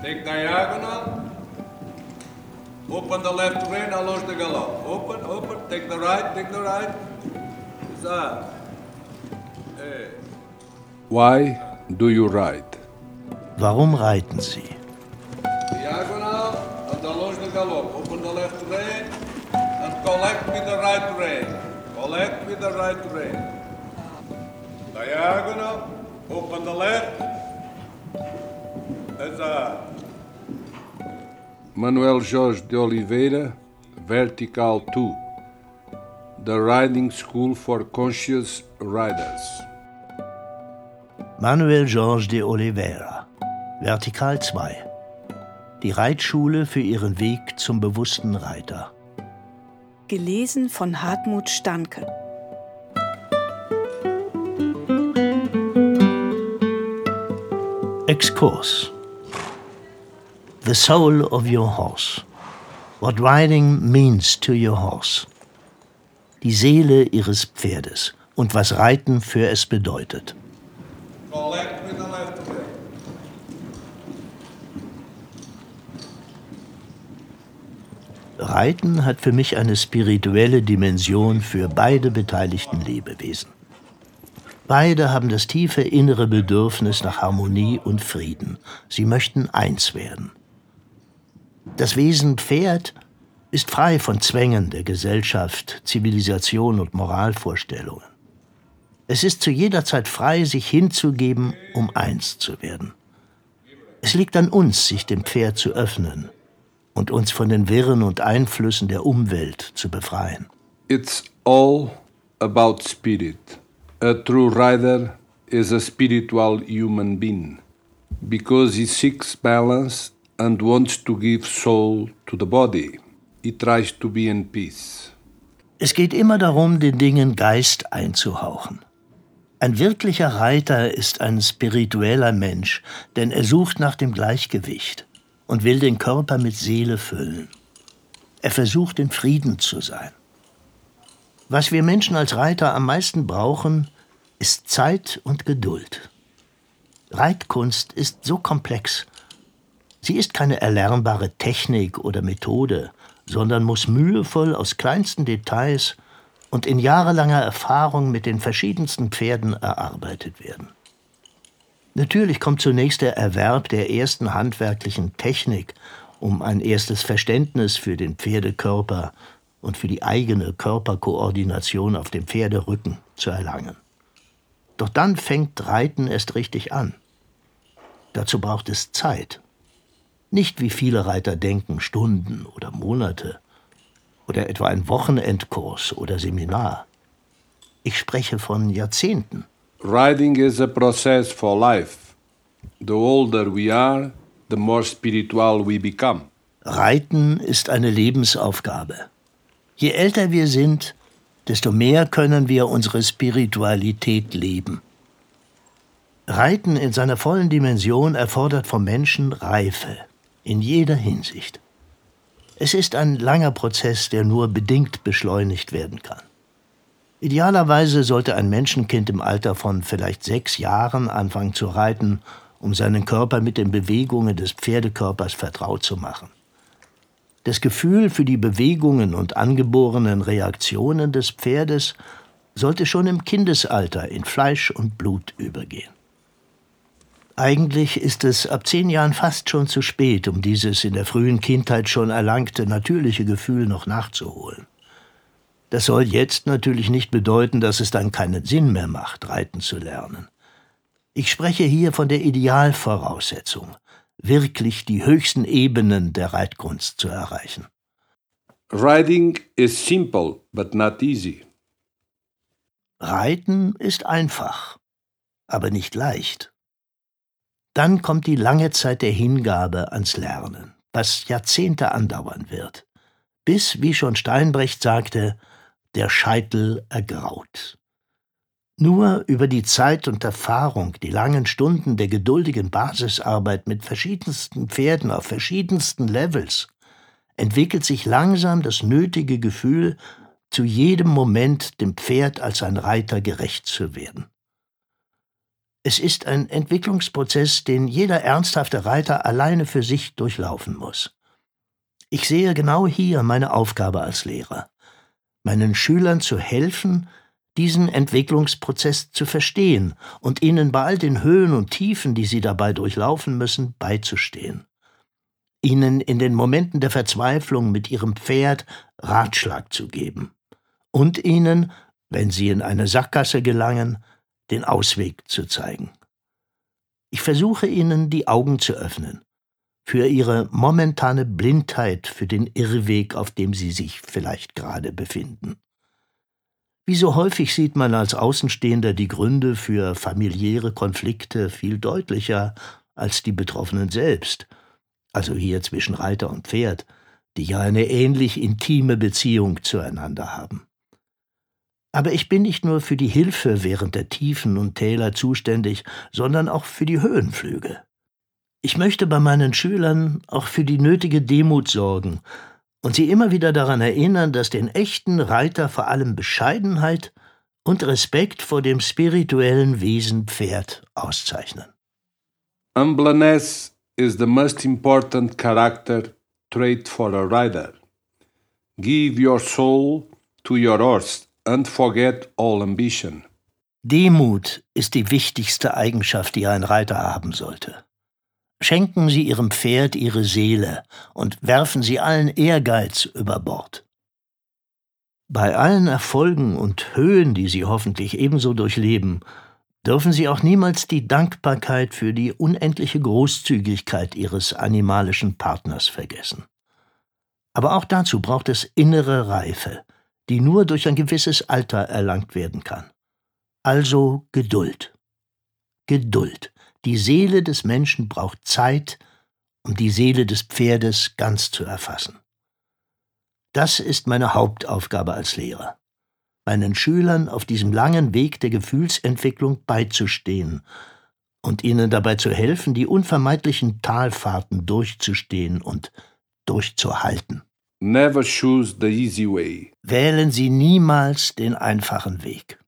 Take diagonal. Open the left rein, allonge the gallop. Open, take the right. That. Hey. Why do you ride? Warum reiten Sie? Diagonal and allonge the gallop. Open the left rein and collect with the right rein. Diagonal, open the left. That. Manuel Jorge de Oliveira, Vertical 2, The Riding School for Conscious Riders. Manuel Jorge de Oliveira, Vertical 2, die Reitschule für Ihren Weg zum bewussten Reiter. Gelesen von Hartmut Stanke. Exkurs. The soul of your horse. What riding means to your horse. Die Seele Ihres Pferdes und was Reiten für es bedeutet. Collect with the left rein. Reiten hat für mich eine spirituelle Dimension für beide beteiligten Lebewesen. Beide haben das tiefe innere Bedürfnis nach Harmonie und Frieden. Sie möchten eins werden. Das Wesen Pferd ist frei von Zwängen der Gesellschaft, Zivilisation und Moralvorstellungen. Es ist zu jeder Zeit frei, sich hinzugeben, um eins zu werden. Es liegt an uns, sich dem Pferd zu öffnen und uns von den Wirren und Einflüssen der Umwelt zu befreien. It's all about spirit. A true rider is a spiritual human being because he seeks balance and wants to give soul to the body. He tries to be in peace. Es geht immer darum, den Dingen Geist einzuhauchen. Ein wirklicher Reiter ist ein spiritueller Mensch, denn er sucht nach dem Gleichgewicht und will den Körper mit Seele füllen. Er versucht, in Frieden zu sein. Was wir Menschen als Reiter am meisten brauchen, ist Zeit und Geduld. Reitkunst ist so komplex. Sie ist keine erlernbare Technik oder Methode, sondern muss mühevoll aus kleinsten Details und in jahrelanger Erfahrung mit den verschiedensten Pferden erarbeitet werden. Natürlich kommt zunächst der Erwerb der ersten handwerklichen Technik, um ein erstes Verständnis für den Pferdekörper und für die eigene Körperkoordination auf dem Pferderücken zu erlangen. Doch dann fängt Reiten erst richtig an. Dazu braucht es Zeit. Nicht, wie viele Reiter denken, Stunden oder Monate oder etwa ein Wochenendkurs oder Seminar. Ich spreche von Jahrzehnten. Riding is a process for life. The older we are, the more spiritual we become. Reiten ist eine Lebensaufgabe. Je älter wir sind, desto mehr können wir unsere Spiritualität leben. Reiten in seiner vollen Dimension erfordert vom Menschen Reife, in jeder Hinsicht. Es ist ein langer Prozess, der nur bedingt beschleunigt werden kann. Idealerweise sollte ein Menschenkind im Alter von vielleicht 6 Jahren anfangen zu reiten, um seinen Körper mit den Bewegungen des Pferdekörpers vertraut zu machen. Das Gefühl für die Bewegungen und angeborenen Reaktionen des Pferdes sollte schon im Kindesalter in Fleisch und Blut übergehen. Eigentlich ist es ab 10 Jahren fast schon zu spät, um dieses in der frühen Kindheit schon erlangte natürliche Gefühl noch nachzuholen. Das soll jetzt natürlich nicht bedeuten, dass es dann keinen Sinn mehr macht, reiten zu lernen. Ich spreche hier von der Idealvoraussetzung, wirklich die höchsten Ebenen der Reitkunst zu erreichen. Riding is simple, but not easy. Reiten ist einfach, aber nicht leicht. Dann kommt die lange Zeit der Hingabe ans Lernen, was Jahrzehnte andauern wird, bis, wie schon Steinbrecht sagte, der Scheitel ergraut. Nur über die Zeit und Erfahrung, die langen Stunden der geduldigen Basisarbeit mit verschiedensten Pferden auf verschiedensten Levels, entwickelt sich langsam das nötige Gefühl, zu jedem Moment dem Pferd als ein Reiter gerecht zu werden. Es ist ein Entwicklungsprozess, den jeder ernsthafte Reiter alleine für sich durchlaufen muss. Ich sehe genau hier meine Aufgabe als Lehrer, meinen Schülern zu helfen, diesen Entwicklungsprozess zu verstehen und ihnen bei all den Höhen und Tiefen, die sie dabei durchlaufen müssen, beizustehen. Ihnen in den Momenten der Verzweiflung mit ihrem Pferd Ratschlag zu geben und ihnen, wenn sie in eine Sackgasse gelangen, den Ausweg zu zeigen. Ich versuche ihnen die Augen zu öffnen für ihre momentane Blindheit für den Irrweg, auf dem sie sich vielleicht gerade befinden. Wie so häufig sieht man als Außenstehender die Gründe für familiäre Konflikte viel deutlicher als die Betroffenen selbst, also hier zwischen Reiter und Pferd, die ja eine ähnlich intime Beziehung zueinander haben. Aber ich bin nicht nur für die Hilfe während der Tiefen und Täler zuständig, sondern auch für die Höhenflüge. Ich möchte bei meinen Schülern auch für die nötige Demut sorgen und sie immer wieder daran erinnern, dass den echten Reiter vor allem Bescheidenheit und Respekt vor dem spirituellen Wesen Pferd auszeichnen. Humbleness is the most important character trait for a rider. Give your soul to your horse and forget all ambition. Demut ist die wichtigste Eigenschaft, die ein Reiter haben sollte. Schenken Sie Ihrem Pferd Ihre Seele und werfen Sie allen Ehrgeiz über Bord. Bei allen Erfolgen und Höhen, die Sie hoffentlich ebenso durchleben, dürfen Sie auch niemals die Dankbarkeit für die unendliche Großzügigkeit Ihres animalischen Partners vergessen. Aber auch dazu braucht es innere Reife, die nur durch ein gewisses Alter erlangt werden kann. Also Geduld. Geduld. Die Seele des Menschen braucht Zeit, um die Seele des Pferdes ganz zu erfassen. Das ist meine Hauptaufgabe als Lehrer, meinen Schülern auf diesem langen Weg der Gefühlsentwicklung beizustehen und ihnen dabei zu helfen, die unvermeidlichen Talfahrten durchzustehen und durchzuhalten. Never choose the easy way. Wählen Sie niemals den einfachen Weg.